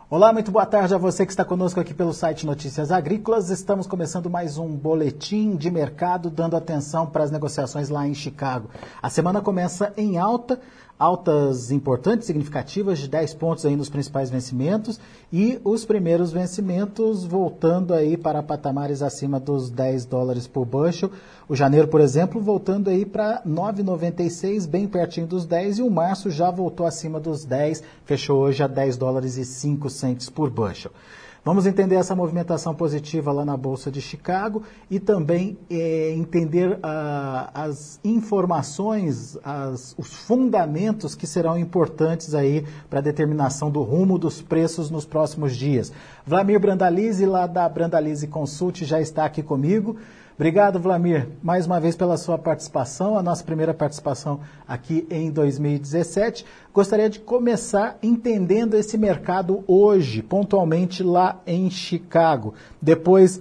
Olá, muito boa tarde a você que está conosco aqui pelo site Notícias Agrícolas. Estamos começando mais um boletim de mercado, dando atenção para as negociações lá em Chicago. A semana começa em altas importantes, significativas, de 10 pontos aí nos principais vencimentos, e os primeiros vencimentos voltando aí para patamares acima dos $10 por bushel. O janeiro, por exemplo, voltando aí para 9,96, bem pertinho dos 10, e o março já voltou acima dos 10, fechou hoje a $10,05 por bushel. Vamos entender essa movimentação positiva lá na Bolsa de Chicago e também entender as informações, os fundamentos que serão importantes aí para a determinação do rumo dos preços nos próximos dias. Vlamir Brandalize, lá da Brandalize Consult, já está aqui comigo. Obrigado, Vlamir, mais uma vez pela sua participação, a nossa primeira participação aqui em 2017. Gostaria de começar entendendo esse mercado hoje, pontualmente lá em Chicago. Depois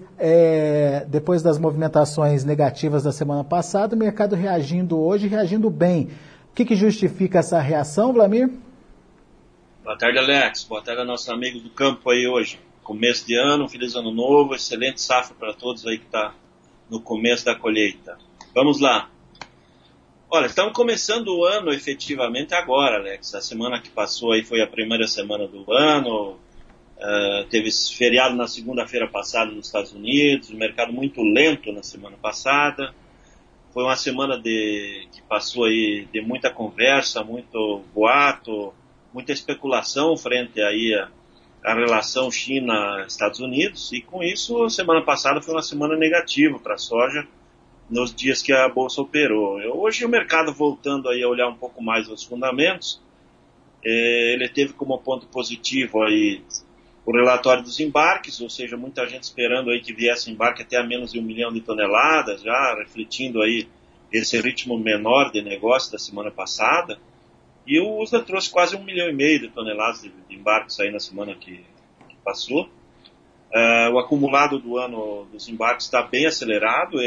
das movimentações negativas da semana passada, o mercado reagindo hoje, reagindo bem. O que justifica essa reação, Vlamir? Boa tarde, Alex. Boa tarde a nossos amigos do campo aí hoje. Começo de ano, feliz ano novo, excelente safra para todos aí que está no começo da colheita. Vamos lá. Olha, estamos começando o ano efetivamente agora, Alex. A semana que passou aí foi a primeira semana do ano. Teve feriado na segunda-feira passada nos Estados Unidos, um mercado muito lento na semana passada. Foi uma semana que passou aí de muita conversa, muito boato, muita especulação frente aí a relação China-Estados Unidos, e com isso a semana passada foi uma semana negativa para a soja nos dias que a Bolsa operou. Hoje o mercado voltando aí a olhar um pouco mais os fundamentos, ele teve como ponto positivo aí o relatório dos embarques, ou seja, muita gente esperando aí que viesse embarque até a menos de 1 milhão de toneladas, já refletindo aí esse ritmo menor de negócio da semana passada. E o USDA trouxe quase 1,5 milhão de toneladas de embarques aí na semana que passou. O acumulado do ano dos embarques está bem acelerado,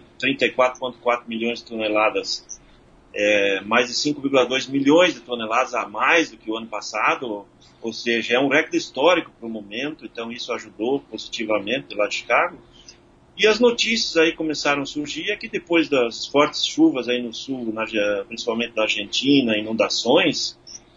34,4 milhões de toneladas, mais de 5,2 milhões de toneladas a mais do que o ano passado, ou seja, é um recorde histórico para o momento, então isso ajudou positivamente lá de Chicago. E as notícias aí começaram a surgir que depois das fortes chuvas aí no sul, principalmente na Argentina, inundações,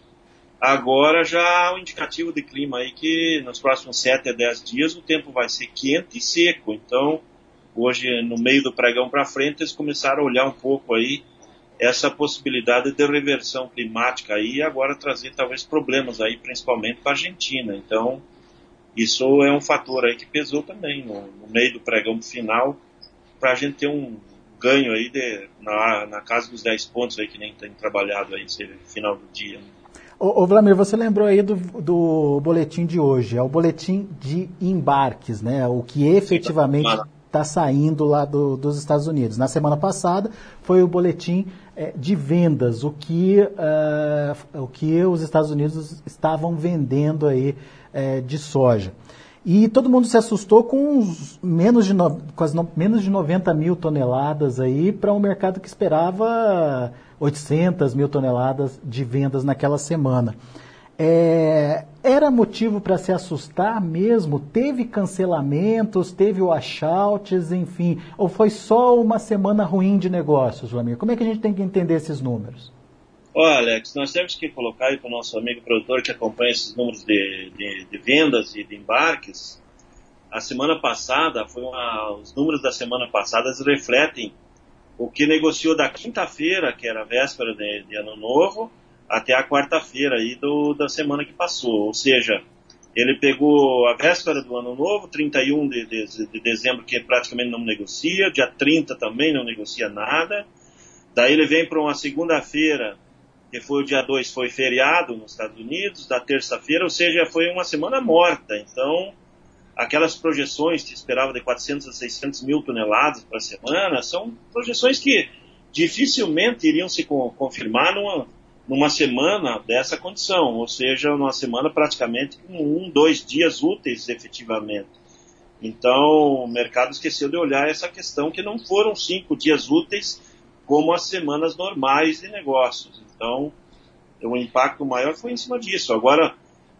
agora já há um indicativo de clima aí que nos próximos 7 a 10 dias o tempo vai ser quente e seco. Então, hoje, no meio do pregão para frente, eles começaram a olhar um pouco aí essa possibilidade de reversão climática aí e agora trazer talvez problemas aí, principalmente para a Argentina. Então, isso é um fator aí que pesou também no meio do pregão final, para a gente ter um ganho aí na casa dos 10 pontos aí que nem tem trabalhado aí no final do dia. Ô Vlamir, você lembrou aí do boletim de hoje, é o boletim de embarques, né? O que efetivamente está saindo lá dos Estados Unidos. Na semana passada foi o boletim de vendas, o que os Estados Unidos estavam vendendo aí de soja. E todo mundo se assustou com menos de 90 mil toneladas aí para um mercado que esperava 800 mil toneladas de vendas naquela semana. Era motivo para se assustar mesmo? Teve cancelamentos, teve washouts, enfim, ou foi só uma semana ruim de negócios, Vlamir? Como é que a gente tem que entender esses números? Olha, Alex, nós temos que colocar aí para o nosso amigo produtor que acompanha esses números de vendas e de embarques. A semana passada, os números da semana passada refletem o que negociou da quinta-feira, que era a véspera de Ano Novo, até a quarta-feira aí da semana que passou. Ou seja, ele pegou a véspera do Ano Novo, 31 de dezembro, que praticamente não negocia, dia 30 também não negocia nada. Daí ele vem para uma segunda-feira, que foi o dia 2, foi feriado nos Estados Unidos, da terça-feira, ou seja, foi uma semana morta. Então, aquelas projeções que esperava de 400 a 600 mil toneladas para a semana, são projeções que dificilmente iriam se confirmar numa semana dessa condição, ou seja, numa semana praticamente com 2 dias úteis efetivamente. Então, o mercado esqueceu de olhar essa questão que não foram 5 dias úteis como as semanas normais de negócios. Então, o impacto maior foi em cima disso. Agora,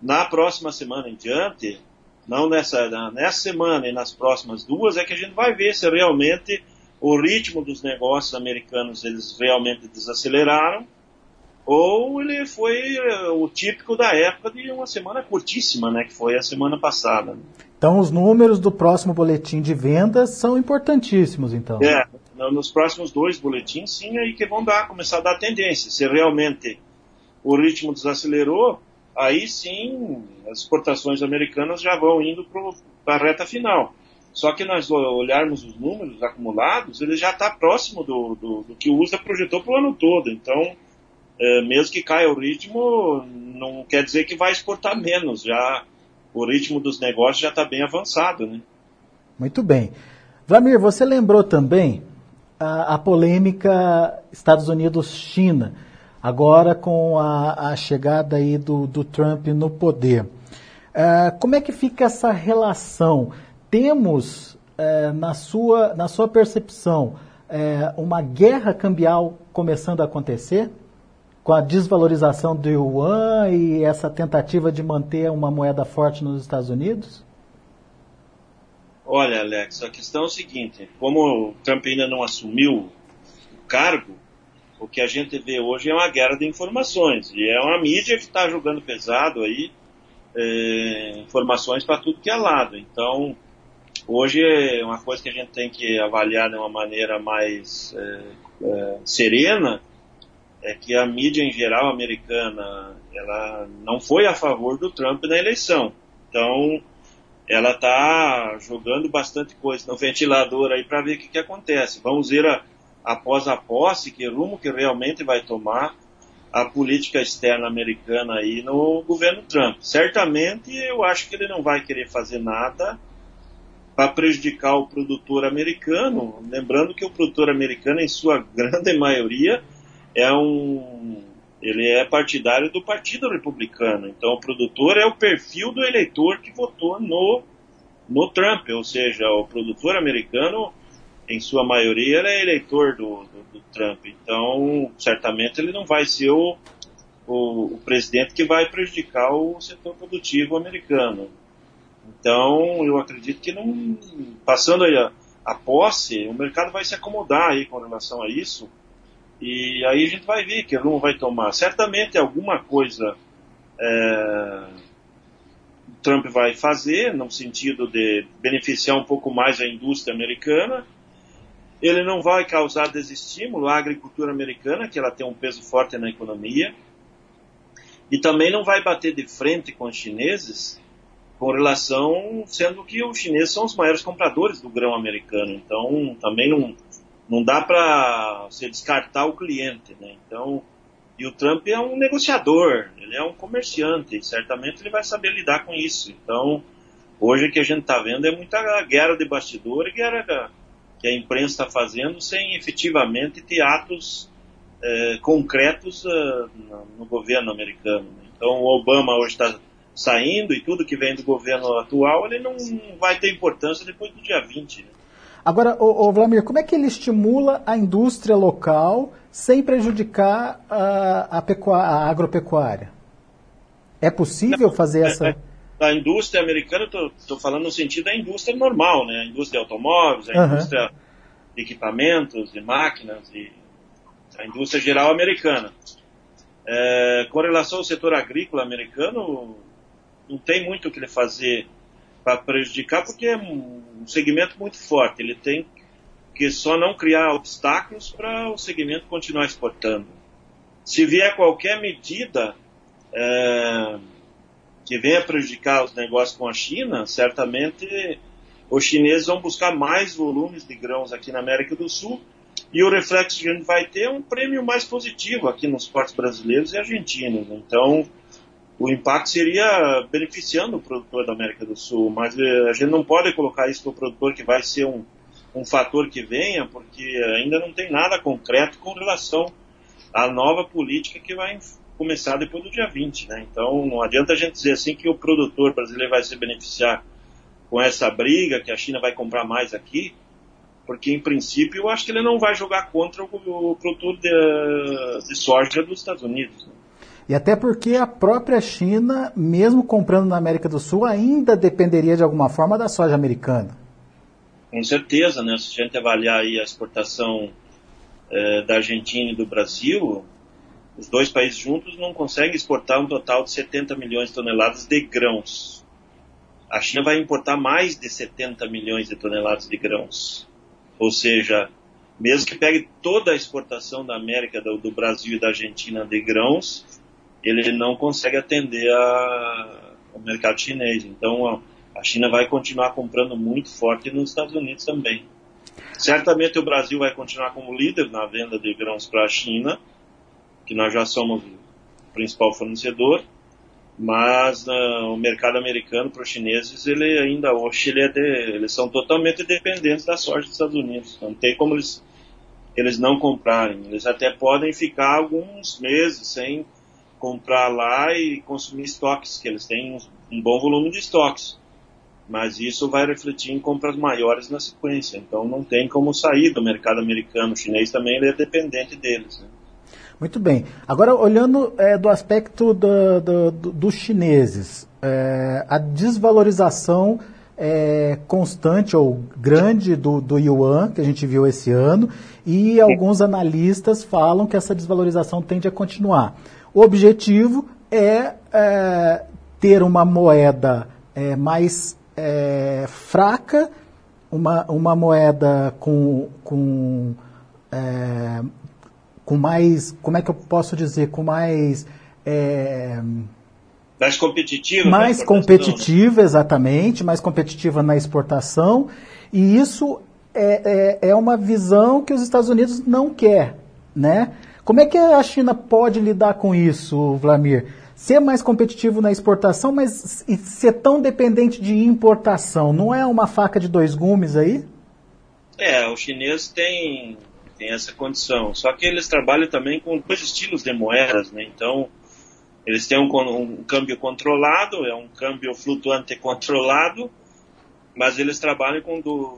na próxima semana em diante, não nessa semana e nas próximas duas, é que a gente vai ver se realmente o ritmo dos negócios americanos, eles realmente desaceleraram, ou ele foi o típico da época de uma semana curtíssima, né, que foi a semana passada. Então os números do próximo boletim de vendas são importantíssimos, então. Nos próximos 2 boletins, sim, aí que vão começar a dar tendência. Se realmente o ritmo desacelerou, aí sim as exportações americanas já vão indo para a reta final. Só que nós olharmos os números acumulados, ele já está próximo do que o USDA projetou para o ano todo. Então, mesmo que caia o ritmo, não quer dizer que vai exportar menos. Já o ritmo dos negócios já está bem avançado, né? Muito bem. Vlamir, você lembrou também a polêmica Estados Unidos-China, agora com a chegada aí do Trump no poder. Como é que fica essa relação? Temos, na sua percepção, uma guerra cambial começando a acontecer? Com a desvalorização do yuan e essa tentativa de manter uma moeda forte nos Estados Unidos? Olha, Alex, a questão é o seguinte, como o Trump ainda não assumiu o cargo, o que a gente vê hoje é uma guerra de informações, e é uma mídia que está jogando pesado aí, informações para tudo que é lado. Então, hoje é uma coisa que a gente tem que avaliar de uma maneira mais serena, é que a mídia em geral americana, ela não foi a favor do Trump na eleição. Então, ela está jogando bastante coisa no ventilador aí para ver o que acontece. Vamos ver após a posse, que rumo que realmente vai tomar a política externa americana aí no governo Trump. Certamente, eu acho que ele não vai querer fazer nada para prejudicar o produtor americano, lembrando que o produtor americano, em sua grande maioria, ele é partidário do Partido Republicano. Então, o produtor é o perfil do eleitor que votou no Trump, ou seja, o produtor americano, em sua maioria, ele é eleitor do Trump. Então, certamente, ele não vai ser o presidente que vai prejudicar o setor produtivo americano. Então, eu acredito que passando aí a posse, o mercado vai se acomodar aí com relação a isso. E aí a gente vai ver que rumo vai tomar. Certamente alguma coisa o Trump vai fazer, no sentido de beneficiar um pouco mais a indústria americana. Ele não vai causar desestímulo à agricultura americana, que ela tem um peso forte na economia. E também não vai bater de frente com os chineses, com relação, sendo que os chineses são os maiores compradores do grão americano. Então, também não dá para você descartar o cliente, né? Então, e o Trump é um negociador, ele é um comerciante, e certamente ele vai saber lidar com isso. Então, hoje o que a gente está vendo é muita guerra de bastidor e guerra que a imprensa está fazendo sem efetivamente ter atos concretos no governo americano. Então, o Obama hoje está saindo e tudo que vem do governo atual, ele não vai ter importância depois do dia 20, né? Agora, Vlamir, como é que ele estimula a indústria local sem prejudicar a agropecuária? É possível fazer essa... A indústria americana, estou falando no sentido da indústria normal, né? A indústria de automóveis, a indústria de equipamentos, de máquinas, a indústria geral americana. Com relação ao setor agrícola americano, não tem muito o que ele fazer para prejudicar, porque é um segmento muito forte. Ele tem que só não criar obstáculos para o segmento continuar exportando. Se vier qualquer medida que venha prejudicar os negócios com a China, certamente os chineses vão buscar mais volumes de grãos aqui na América do Sul, e o reflexo que a gente vai ter é um prêmio mais positivo aqui nos portos brasileiros e argentinos. Então, o impacto seria beneficiando o produtor da América do Sul, mas a gente não pode colocar isso para o produtor que vai ser um fator que venha, porque ainda não tem nada concreto com relação à nova política que vai começar depois do dia 20, né? Então não adianta a gente dizer assim que o produtor brasileiro vai se beneficiar com essa briga, que a China vai comprar mais aqui, porque em princípio eu acho que ele não vai jogar contra o produtor de soja dos Estados Unidos, né? E até porque a própria China, mesmo comprando na América do Sul, ainda dependeria de alguma forma da soja americana. Com certeza, né? Se a gente avaliar aí a exportação da Argentina e do Brasil, os dois países juntos não conseguem exportar um total de 70 milhões de toneladas de grãos. A China vai importar mais de 70 milhões de toneladas de grãos. Ou seja, mesmo que pegue toda a exportação da América, do Brasil e da Argentina de grãos, ele não consegue atender ao mercado chinês. Então a China vai continuar comprando muito forte nos Estados Unidos também. Certamente o Brasil vai continuar como líder na venda de grãos para a China, que nós já somos o principal fornecedor, mas o mercado americano para os chineses, ele ainda hoje eles são totalmente dependentes da soja dos Estados Unidos. Não tem como eles não comprarem. Eles até podem ficar alguns meses sem comprar lá e consumir estoques, que eles têm um bom volume de estoques. Mas isso vai refletir em compras maiores na sequência. Então não tem como sair do mercado americano. O chinês também ele é dependente deles, né? Muito bem. Agora, olhando do aspecto dos chineses, a desvalorização constante ou grande do yuan, que a gente viu esse ano, e alguns analistas falam que essa desvalorização tende a continuar. O objetivo é ter uma moeda mais fraca, uma moeda com mais, como é que eu posso dizer, com mais... mais competitiva. Mais competitiva, exatamente, mais competitiva na exportação, e isso é uma visão que os Estados Unidos não quer, né? Como é que a China pode lidar com isso, Wlamir? Ser mais competitivo na exportação, mas ser tão dependente de importação, não é uma faca de dois gumes aí? O chinês tem essa condição. Só que eles trabalham também com dois estilos de moedas, né? Então, eles têm um câmbio controlado, é um câmbio flutuante controlado, mas eles trabalham com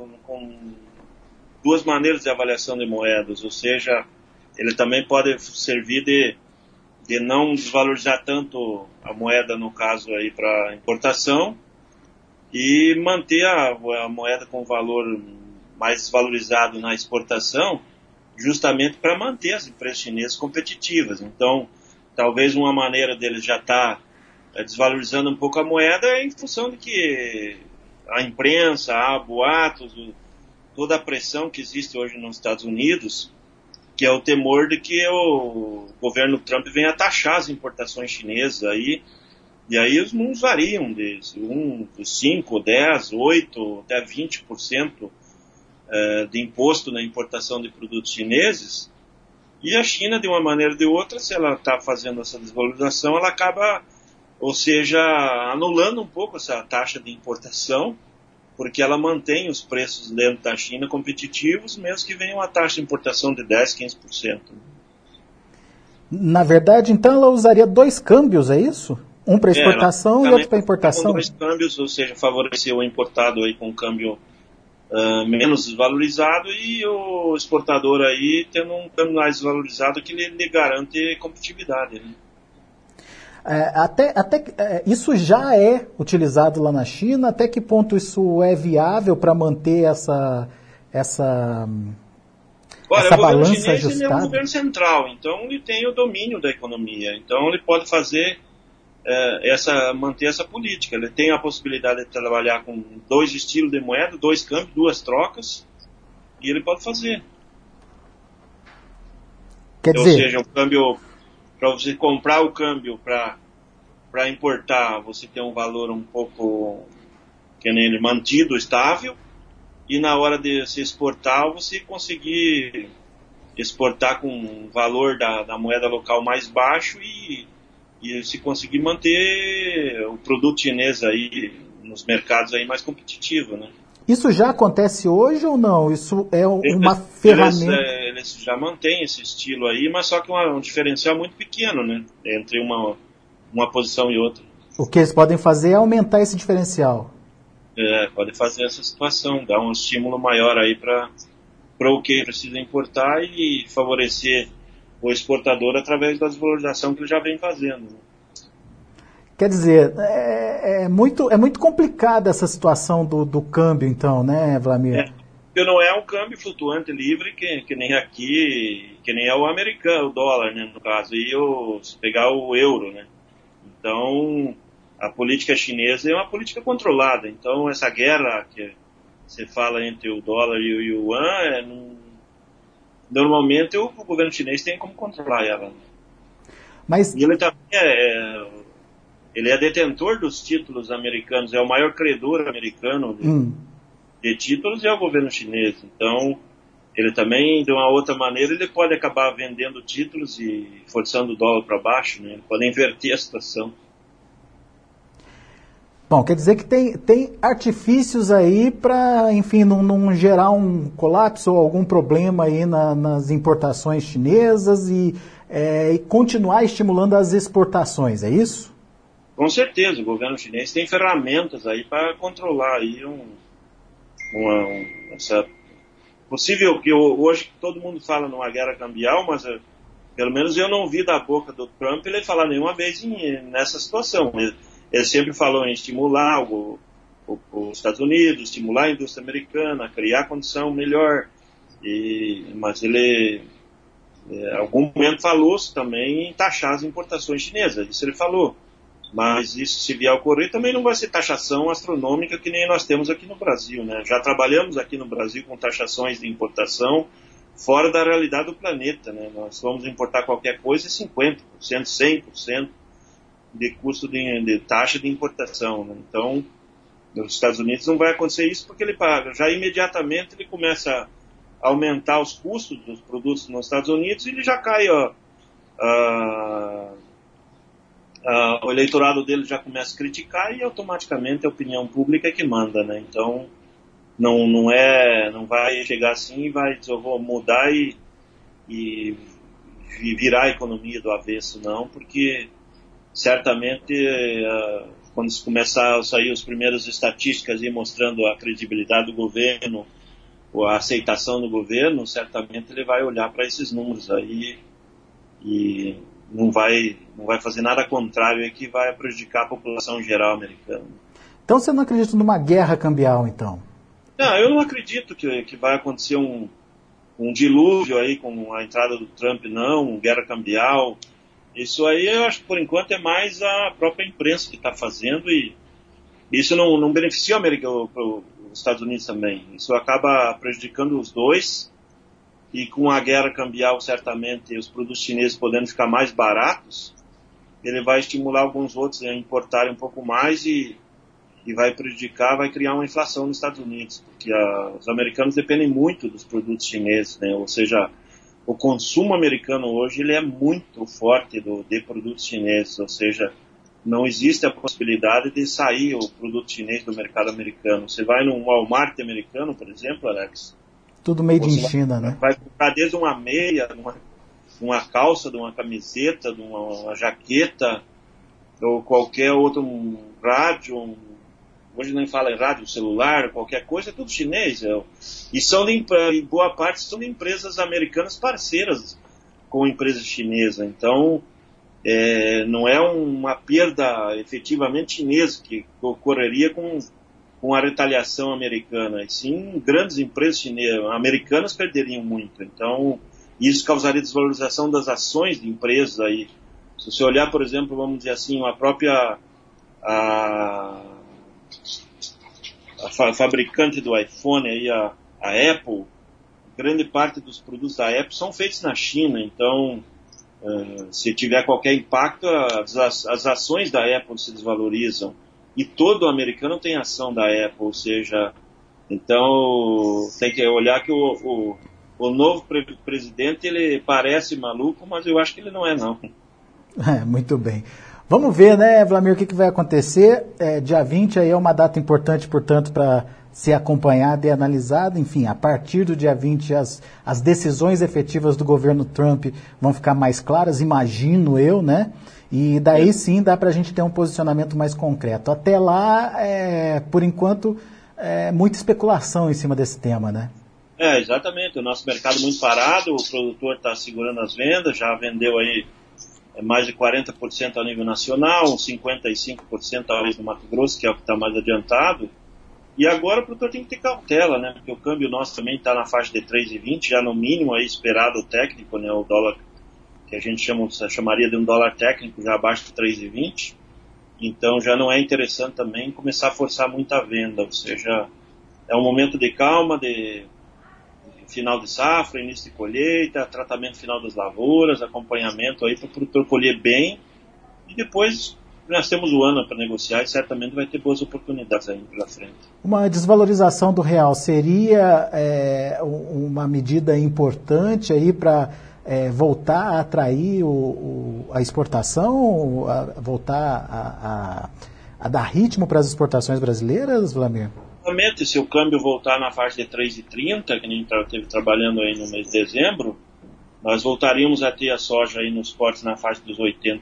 duas maneiras de avaliação de moedas, ou seja, ele também pode servir de não desvalorizar tanto a moeda, no caso aí para importação, e manter a moeda com valor mais desvalorizado na exportação, justamente para manter as empresas chinesas competitivas. Então, talvez uma maneira deles já estar desvalorizando um pouco a moeda é em função de que a imprensa, há boatos, toda a pressão que existe hoje nos Estados Unidos, que é o temor de que o governo Trump venha taxar as importações chinesas aí, e aí os números variam de 5, 10, 8, até 20% de imposto na importação de produtos chineses, e a China, de uma maneira ou de outra, se ela está fazendo essa desvalorização, ela acaba, ou seja, anulando um pouco essa taxa de importação, porque ela mantém os preços dentro da China competitivos, mesmo que venha uma taxa de importação de 10%, 15%. Na verdade, então, ela usaria dois câmbios, é isso? Um para exportação e outro para importação? Dois câmbios, ou seja, favorecer o importado aí com câmbio menos desvalorizado e o exportador aí tendo um câmbio mais desvalorizado que lhe garante competitividade, né? Isso já é utilizado lá na China? Até que ponto isso é viável para manter essa balança ajustada? Ele é um governo central, então ele tem o domínio da economia, então ele pode fazer manter essa política. Ele tem a possibilidade de trabalhar com dois estilos de moeda, dois câmbios, duas trocas, e ele pode fazer. Ou seja, o câmbio, para você comprar o câmbio para importar, você tem um valor um pouco que nem ele mantido, estável, e na hora de se exportar, você conseguir exportar com um valor da moeda local mais baixo e se conseguir manter o produto chinês aí nos mercados aí mais competitivo, né? Isso já acontece hoje ou não? Isso é uma ferramenta... Eles já mantêm esse estilo aí, mas só que um diferencial muito pequeno, né? Entre uma posição e outra. O que eles podem fazer é aumentar esse diferencial. Pode fazer essa situação, dar um estímulo maior aí para o que precisa importar e favorecer o exportador através da desvalorização que ele já vem fazendo. Né? Quer dizer, é muito complicada essa situação do câmbio, então, né, Wlamir? Porque não é um câmbio flutuante livre que nem aqui, que nem é o americano, o dólar, né, no caso, e se pegar o euro, né. Então, a política chinesa é uma política controlada. Então, essa guerra que você fala entre o dólar e o yuan, normalmente o governo chinês tem como controlar ela. Mas... E ele também ele é detentor dos títulos americanos, é o maior credor americano de títulos é o governo chinês. Então, ele também, de uma outra maneira, ele pode acabar vendendo títulos e forçando o dólar para baixo, né? Ele pode inverter a situação. Bom, quer dizer que tem artifícios aí para, enfim, não gerar um colapso ou algum problema aí nas importações chinesas e continuar estimulando as exportações, é isso? Com certeza, o governo chinês tem ferramentas aí para controlar aí essa possível que hoje todo mundo fala numa guerra cambial, mas pelo menos eu não vi da boca do Trump ele falar nenhuma vez nessa situação. Ele sempre falou em estimular os Estados Unidos, estimular a indústria americana, criar condição melhor, mas ele em algum momento falou também em taxar as importações chinesas, isso ele falou. Mas isso, se vier a ocorrer, também não vai ser taxação astronômica que nem nós temos aqui no Brasil, né? Já trabalhamos aqui no Brasil com taxações de importação fora da realidade do planeta, né? Nós vamos importar qualquer coisa 50%, 100% de custo de taxa de importação, né? Então, nos Estados Unidos não vai acontecer isso porque ele paga. Já imediatamente ele começa a aumentar os custos dos produtos nos Estados Unidos e ele já cai, o eleitorado dele já começa a criticar e automaticamente a opinião pública é que manda, né? Então, não vai chegar assim e vai dizer, eu vou mudar e virar a economia do avesso, não, porque certamente quando começar a sair as primeiras estatísticas e mostrando a credibilidade do governo, ou a aceitação do governo, certamente ele vai olhar para esses números aí e não vai fazer nada contrário que vai prejudicar a população geral americana. Então você não acredita numa guerra cambial, então? Não, eu não acredito que vai acontecer um dilúvio aí com a entrada do Trump, não, guerra cambial. Isso aí eu acho que por enquanto é mais a própria imprensa que está fazendo e isso não beneficia os Estados Unidos também. Isso acaba prejudicando os dois. E com a guerra cambial, certamente, os produtos chineses podendo ficar mais baratos, ele vai estimular alguns outros a importarem um pouco mais e vai criar uma inflação nos Estados Unidos, porque os americanos dependem muito dos produtos chineses, né? Ou seja, o consumo americano hoje ele é muito forte de produtos chineses, ou seja, não existe a possibilidade de sair o produto chinês do mercado americano. Você vai num Walmart americano, por exemplo, Alex, tudo made in China, né? Vai comprar desde uma meia, uma calça, de uma camiseta, de uma jaqueta, ou qualquer outro rádio, hoje nem fala em rádio, celular, qualquer coisa, é tudo chinês. E boa parte são de empresas americanas parceiras com empresas chinesas. Então, não é uma perda efetivamente chinesa que ocorreria com a retaliação americana, e sim grandes empresas americanas perderiam muito. Então, isso causaria desvalorização das ações de empresas aí. Se você olhar, por exemplo, vamos dizer assim, a própria a fabricante do iPhone, aí, a Apple, grande parte dos produtos da Apple são feitos na China, então se tiver qualquer impacto, as ações da Apple se desvalorizam. E todo americano tem ação da Apple, ou seja, então tem que olhar que o novo presidente, ele parece maluco, mas eu acho que ele não é, não. Muito bem. Vamos ver, né, Wlamir, o que vai acontecer. Dia 20 aí é uma data importante, portanto, para ser acompanhada e analisada. Enfim, a partir do dia 20, as decisões efetivas do governo Trump vão ficar mais claras, imagino eu, né? E daí sim dá para a gente ter um posicionamento mais concreto. Até lá, por enquanto, muita especulação em cima desse tema, né? Exatamente. O nosso mercado muito parado, o produtor está segurando as vendas, já vendeu aí mais de 40% a nível nacional, uns 55% talvez no Mato Grosso, que é o que está mais adiantado. E agora o produtor tem que ter cautela, né? Porque o câmbio nosso também está na faixa de 3,20, já no mínimo aí esperado o técnico, né? O dólar que a gente chamaria de um dólar técnico já abaixo de 3,20. Então já não é interessante também começar a forçar muita venda, ou seja, é um momento de calma, de final de safra, início de colheita, tratamento final das lavouras, acompanhamento aí para o produtor colher bem, e depois nós temos o ano para negociar e certamente vai ter boas oportunidades aí pela frente. Uma desvalorização do real seria uma medida importante aí para voltar a atrair a exportação, voltar a dar ritmo para as exportações brasileiras, Vlamir? Se o câmbio voltar na faixa de 3,30, que a gente esteve trabalhando aí no mês de dezembro, nós voltaríamos a ter a soja aí nos portos na faixa dos R$80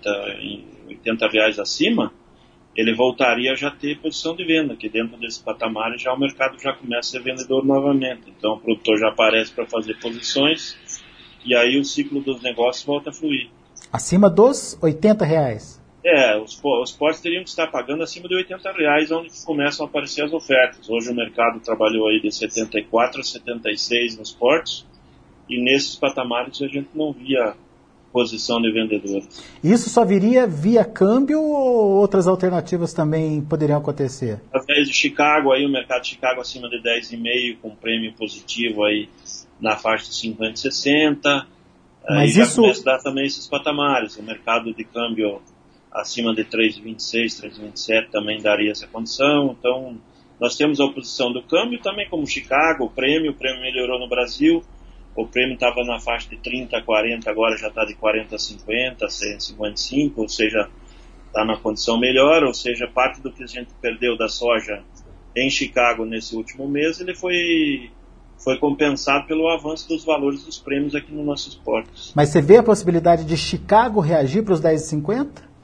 acima, ele voltaria a já ter posição de venda, que dentro desse patamar já o mercado já começa a ser vendedor novamente. Então o produtor já aparece para fazer posições e aí o ciclo dos negócios volta a fluir. Acima dos R$80? Os portos teriam que estar pagando acima de R$80, onde começam a aparecer as ofertas. Hoje o mercado trabalhou aí de 74 a 76 nos portos, e nesses patamares a gente não via posição de vendedores. Isso só viria via câmbio ou outras alternativas também poderiam acontecer? Através de Chicago, aí o mercado de Chicago acima de 10,5, com prêmio positivo aí na faixa de 50 e 60. Mas já começa a dar também esses patamares. O mercado de câmbio acima de 3,26, 3,27 também daria essa condição. Então, nós temos a oposição do câmbio também, como Chicago, o prêmio melhorou no Brasil, o prêmio estava na faixa de 30 a 40, agora já está de 40 a 50, 155, ou seja, está na condição melhor, ou seja, parte do que a gente perdeu da soja em Chicago nesse último mês, ele foi compensado pelo avanço dos valores dos prêmios aqui nos nossos portos. Mas você vê a possibilidade de Chicago reagir para os 10,50?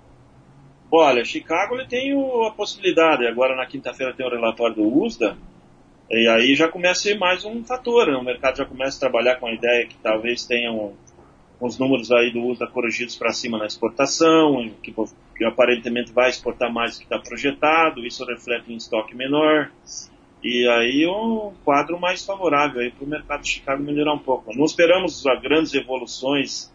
Olha, Chicago ele tem a possibilidade, agora na quinta-feira tem o relatório do USDA, e aí já começa a ser mais um fator, né? O mercado já começa a trabalhar com a ideia que talvez tenham os números aí do USDA corrigidos para cima na exportação, que aparentemente vai exportar mais do que está projetado, isso reflete em estoque menor, e aí um quadro mais favorável aí para o mercado de Chicago melhorar um pouco. Não esperamos grandes evoluções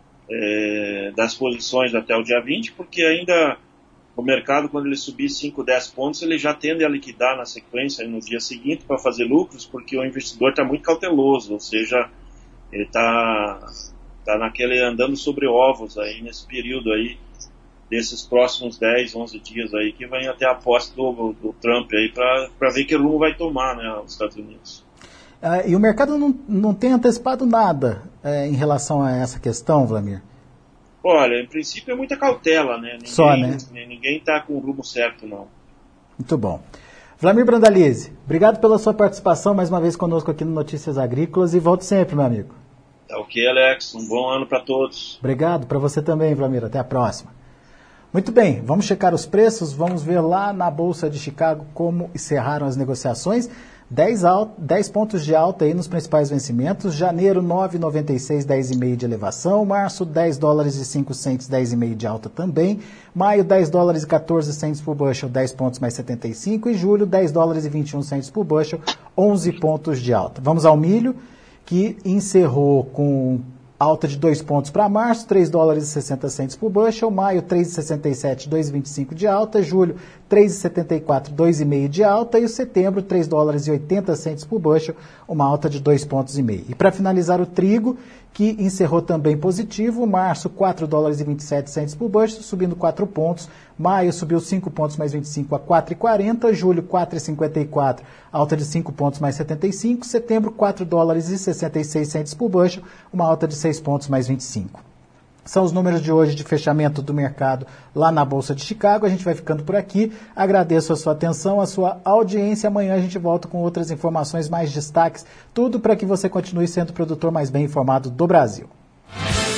das posições até o dia 20, porque ainda o mercado, quando ele subir 5, 10 pontos, ele já tende a liquidar na sequência no dia seguinte para fazer lucros, porque o investidor está muito cauteloso, ou seja, ele está naquele andando sobre ovos aí nesse período aí, desses próximos 10, 11 dias aí, que vem até a posse do Trump aí para ver que rumo vai tomar, né, os Estados Unidos. E o mercado não tem antecipado nada em relação a essa questão, Vlamir? Olha, em princípio é muita cautela, né? Ninguém está com o rumo certo, não. Muito bom. Vlamir Brandalize, obrigado pela sua participação mais uma vez conosco aqui no Notícias Agrícolas e volte sempre, meu amigo. Tá ok, Alex. Um bom ano para todos. Obrigado, para você também, Vlamir. Até a próxima. Muito bem, vamos checar os preços, vamos ver lá na Bolsa de Chicago como encerraram as negociações. 10 pontos de alta aí nos principais vencimentos. Janeiro, 9,96, 10,5 de elevação. Março, 10 dólares e 5 centes, 10,5 de alta também. Maio, 10 dólares e 14 centes por bushel, 10 pontos mais 75. E julho, 10 dólares e 21 centes por bushel, 11 pontos de alta. Vamos ao milho, que encerrou com alta de 2 pontos para março, 3 dólares e 60 centes por bushel, maio 3,67, 2,25 de alta, julho 3,74, 2,5 de alta e o setembro 3 dólares e 80 centes por bushel, uma alta de 2,5 pontos. E para finalizar o trigo, que encerrou também positivo, março 4 dólares e 27 centes por bushel, subindo 4 pontos, maio subiu 5 pontos mais 25 a 4,40, julho 4,54, alta de 5 pontos mais 75, setembro 4 dólares e 66 centes por bushel, uma alta de 6 pontos mais 25. São os números de hoje de fechamento do mercado lá na Bolsa de Chicago. A gente vai ficando por aqui. Agradeço a sua atenção, a sua audiência. Amanhã a gente volta com outras informações, mais destaques, tudo para que você continue sendo o produtor mais bem informado do Brasil.